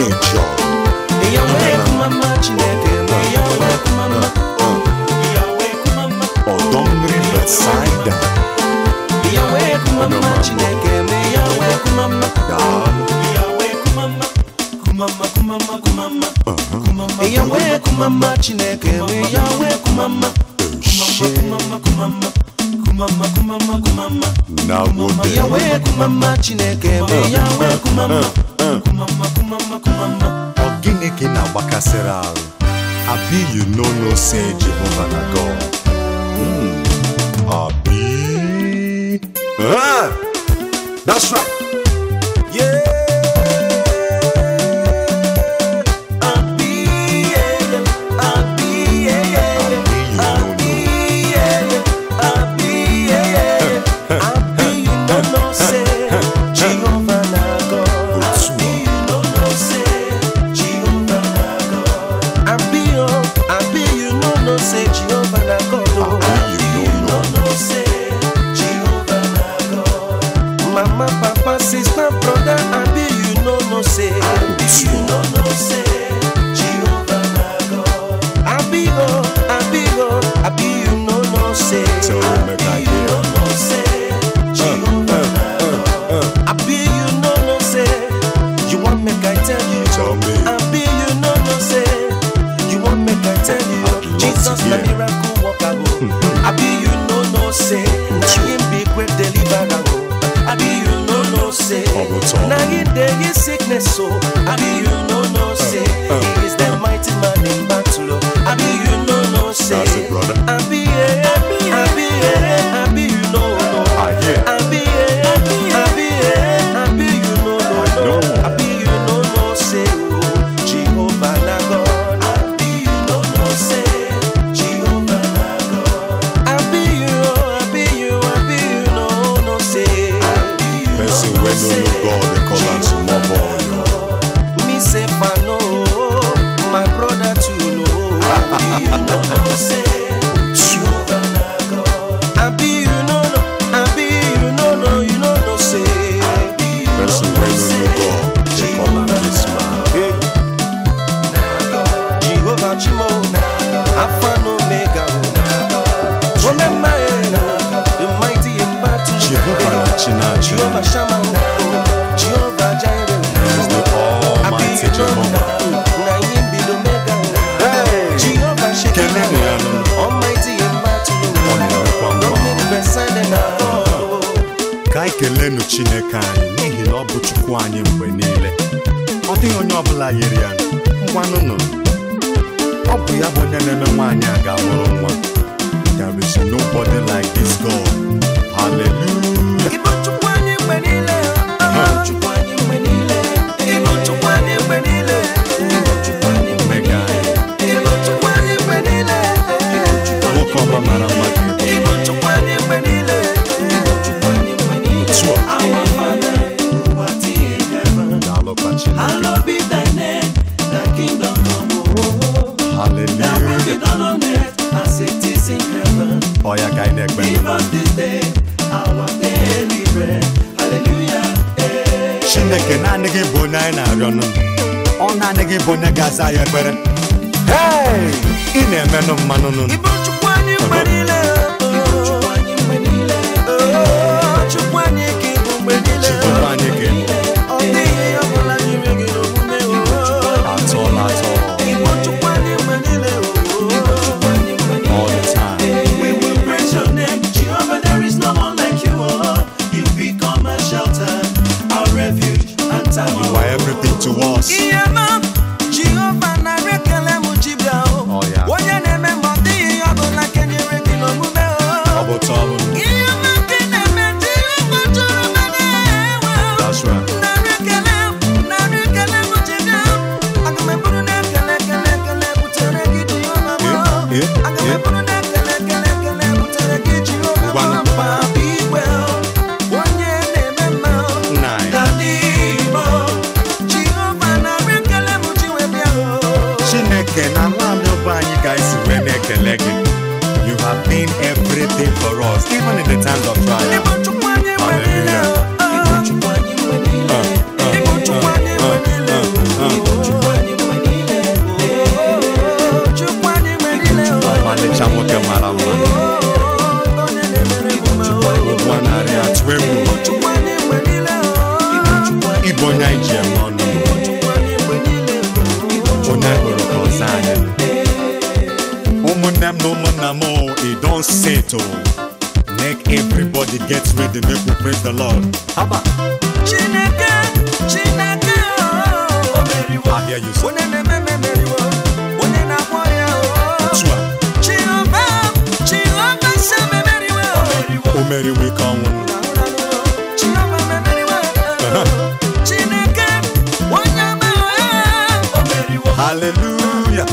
Okejo. Yahweh kumama Chineke me Yahweh kumama. Yahweh kumama. Odongri Bethsaida. Yahweh kumama Chineke me Yahweh kumama. Yahweh kumama. Kumama kumama kumama. Yahweh kumama Chineke me Yahweh kumama. Kumama kumama. Kumama kumama kumama. Yahweh kumama Chineke me Yahweh kumama. Kumama kumama kumama. Ogini kina bakasera. Abi you know say Jehovah na God. Abi. That's right. Yeah. Mama, papa, sister, brother, Abi, you know no say. Abi, you know no say. Jehovah na God. Abi, you know no say. Abi, you know no say. Jehovah na God. Abi, you know no say. You want me I tell you? Tell me. Abi, you know no say. You want me I tell you? Jesus, the miracle worker. Abi, you know no say. Now him be great deliverer. Abi, you know no say. Now he there is sickness, so Abi, you know no say. He is the mighty man in battle. Abi, you know no say. That's it, brother. Abi, you know no. Abi, you know no. Abi, you know no say. Jehovah na God. Abi, you know no say. Jehovah na God. Abi, you know no say. Person when no God, they call am small boy. Me say I know, my brother too know. You know no say. Jehovah na God. Abi, you know no say. Person when no God, they call am this man. Jehovah Chimo, Alpha and Omega. Remember, the mighty in battle. Jehovah Chinachi. Jehovah Shammah, Jehovah Jireh. He's the Almighty Jehovah. Naim be the Omega. Jehovah Shekinah, Almighty in battle. Dominic Bethsaida na God. Ka anyị kelenu Chineke anyị n'ihi na ọ bụ Chukwu anyị mgbe niile. Ọ dịghị onye ọbụla yiri ya. Ngwanụnụ. Ọ bụ ya bụ onye na-eme nwaanyị a ga-amụrụ nwa. There is nobody like this God. Hallelujah. Ibo Chukwu anyị mgbe niile. Chukwu anyị mgbe niile. Ibo Chukwu anyị mgbe niile. Ibo Chukwu anyị mgbe niile. Ibo Chukwu anyị mgbe niile. Nwoke ọma mara mma ka ị bụ. Ibo Chukwu anyị mgbe niile. Ibo Chukwu anyị mgbe niile. Otu a. Our Father, who art in heaven, Daalụkwa Chineke. hallowed be thy name. Thy kingdom come. Thy Hallelujah. will be done on earth as it is in heaven. Ọ ya ka anyị na-ekpe Give us this day our daily bread. Hallelujah. Chineke naanị gị bụ onye anyị na-arịọ nụ. Ọ naanị gị bụ onye ga-aza anyị ekpere. Hey! Ị na-emenụ mmanụ nụ. Ibo Chukwu anyị mgbe niile. Ibo Chukwu anyị mgbe niile. Chukwu anyị ka ị bụ mgbe niile. Chukwu anyị ka ị bụ. Ọ dịghị ihe ọbụla nyere gị n'omume. Atọla atọ. Ibo Chukwu anyị mgbe niile. Ibo Chukwu anyị mgbe niile. All the time. We will praise your name, Jehovah. There is no one like you. You become a shelter, our refuge and tower. You are everything to us. Jehovah na rekele mu jibia o. Oh, yeah. Onye na-eme ma ọ dịghị ihe ọbụla kenyere gị n'omume o. Ọ bụ tọọlụ. Ihe ọma nke na-eme Jehovah jụrụ mmadụ ewe o. That's right. Narị ekele mu jibia o. Aga m eburu na ekele butere gị Jehovah m o. Aga m eburu na ekele butere gị Jehovah m o. Papa igwe o. Onye na-eme mma o. Nna anyị. Dadi Igbo. Jehovah narị ekele mu don set oh. Make everybody get ready, make we praise the Lord. Haba. Chineke, Chineke, oh. I hear you say. Omeri we come. Hallelujah.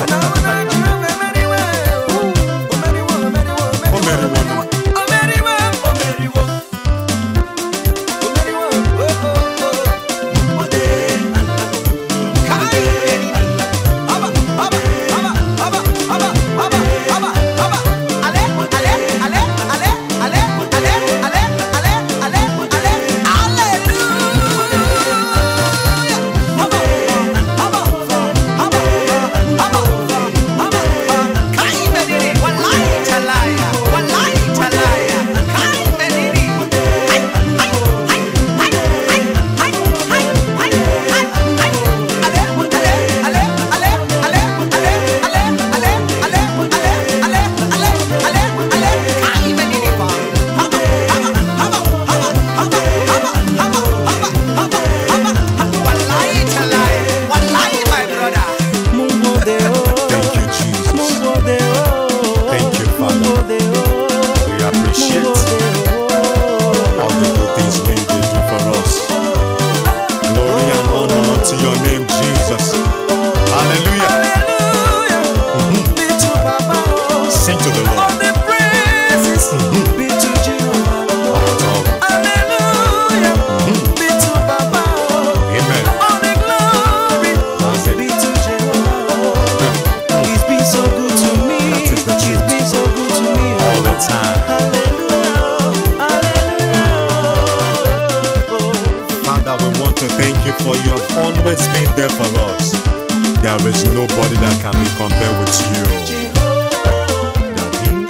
For you have always been there for us. There is nobody that can be compared with you. Daddy,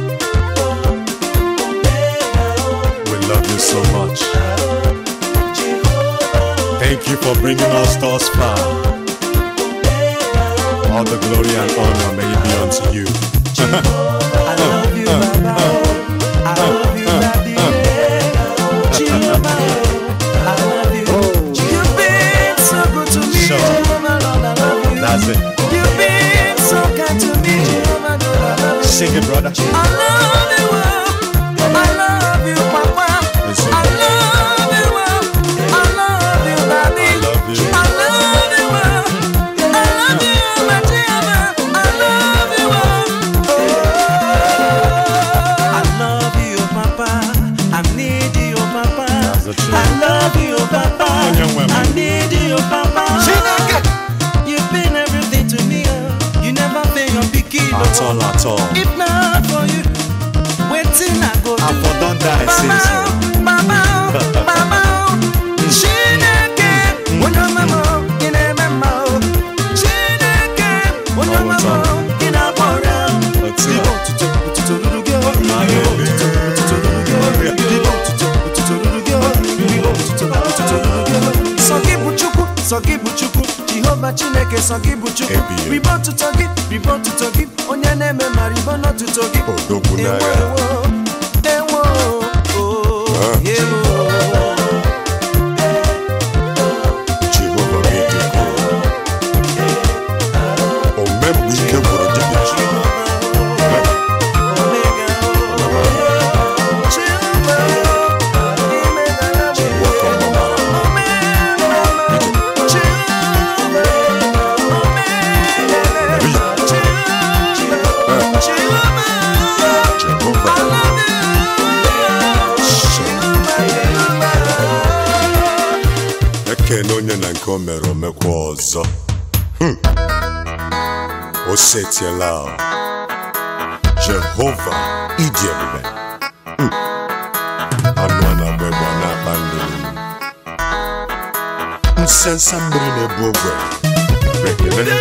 we love you so much. Thank you for bringing us thus far. All the glory and honor may it be unto you. I love you, Baba. I love you, Daddy. That's it. You've been so kind to me. Sing it, brother. I love you, I love you, Papa. I love you, I love you, Daddy. I love you. I love you, I love you, my dear. I love you, I love you, Papa. I need you, Papa. I love you, Papa. I need you, Papa. You've been everything to me. You never pay your bikini. At all. If not for you, waiting I go. I for don't die, sis. Mama, Chineke, when your mama in a mama, Chineke, when your mama in a bora. Sogibuchuku, Jehovah Chineke, Sogibuchuku. Reborn to Togi, onye neme ma reborn not to Togi. Onye na nke o mere omekwa ọzọ o setiela Jehova ịdị ebube anụ a na-agba egbe a na-akpa mmiri nsensa mmiri na-ebu ogwe ekele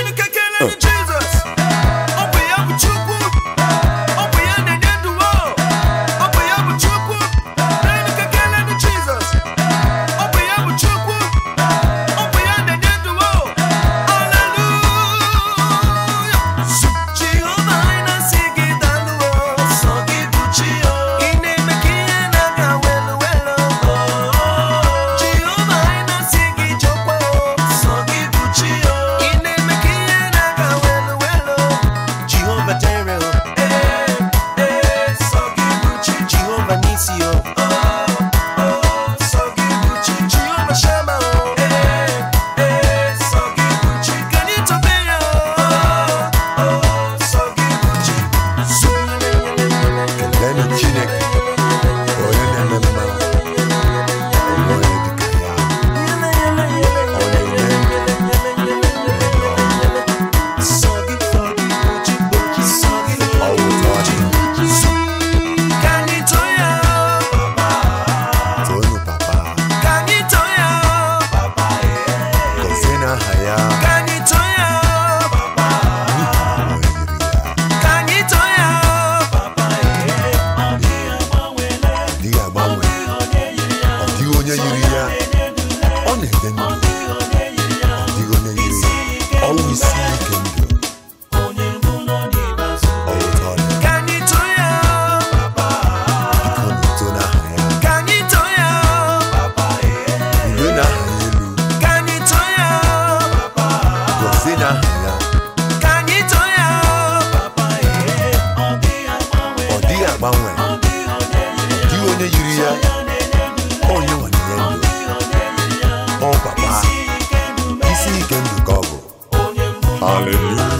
anya ka anyị too ya papa ọ dịghị agbanwe dị onye yiri ya onye nwere ihe ndụ ọ papa isi ike ndụ ka ọ bụ Hallelujah.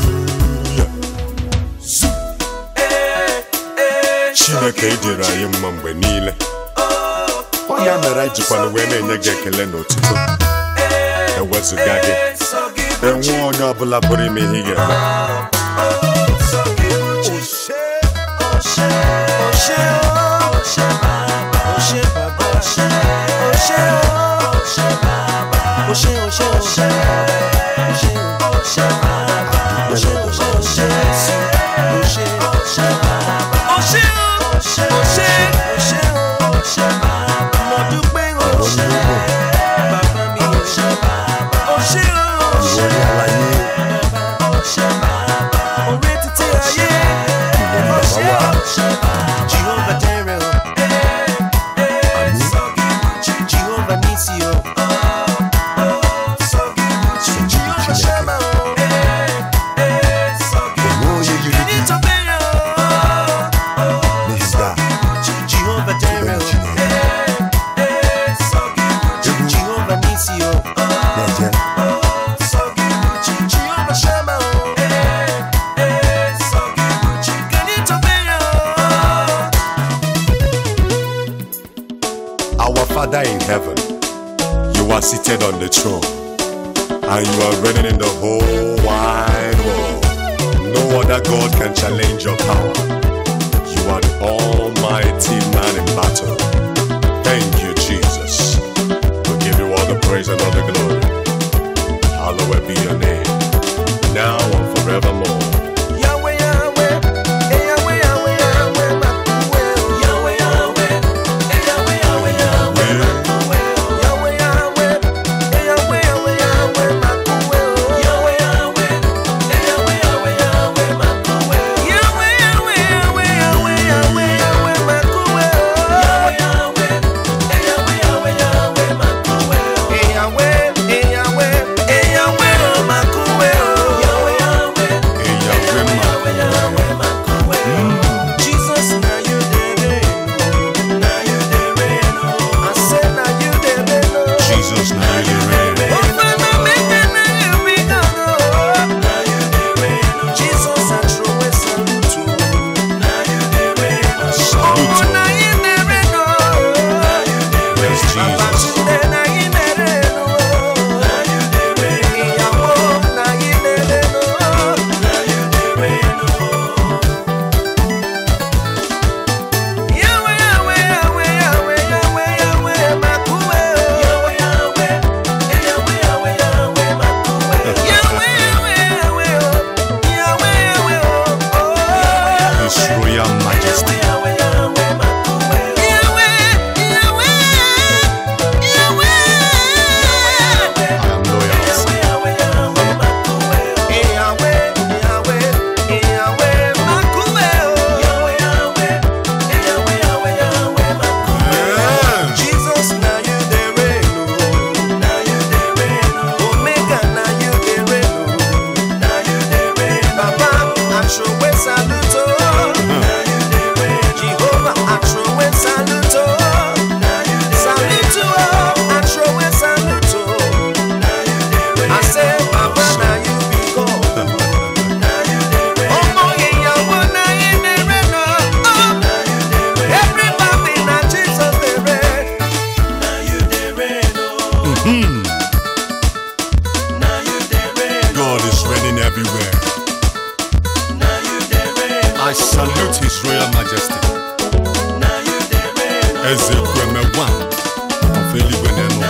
Chineke ejere anyị mma mgbe niile. Ọ ya mere anyị jikwana wee na-enye gị ekele n'otuto. Ewezụga gị, enwe onye ọbụla pụrụ ime ihe ị ga-eme. Our Father in heaven, you are seated on the throne, and you are reigning in the whole wide world. No other God can challenge your power. You are the almighty man in battle. Thank you, Jesus. We give you all the praise and all the glory. Hallowed be your name, now and forevermore. God is reigning everywhere. I salute His Royal Majesty. Ezekweme one of Eligweneno.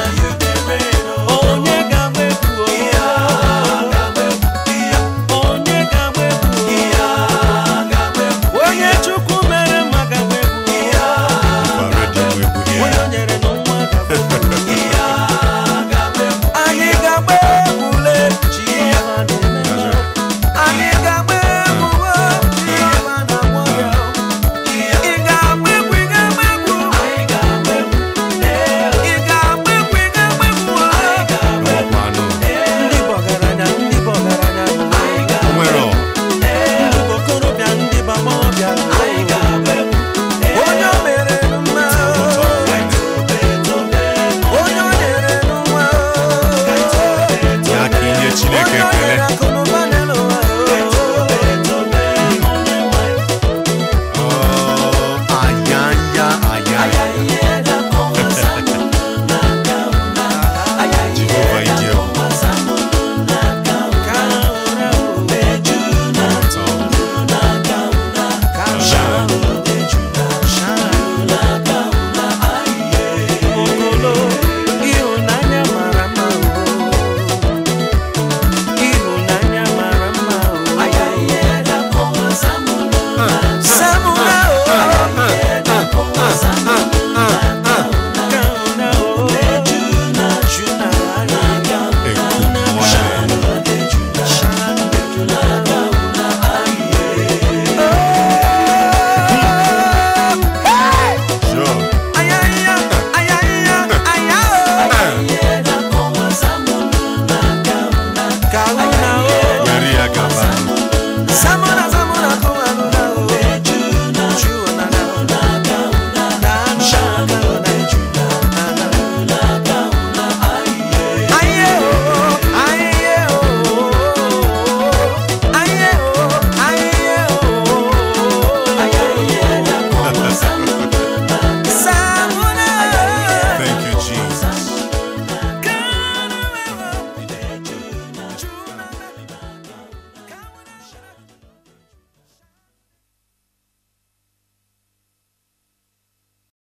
Chineke ekele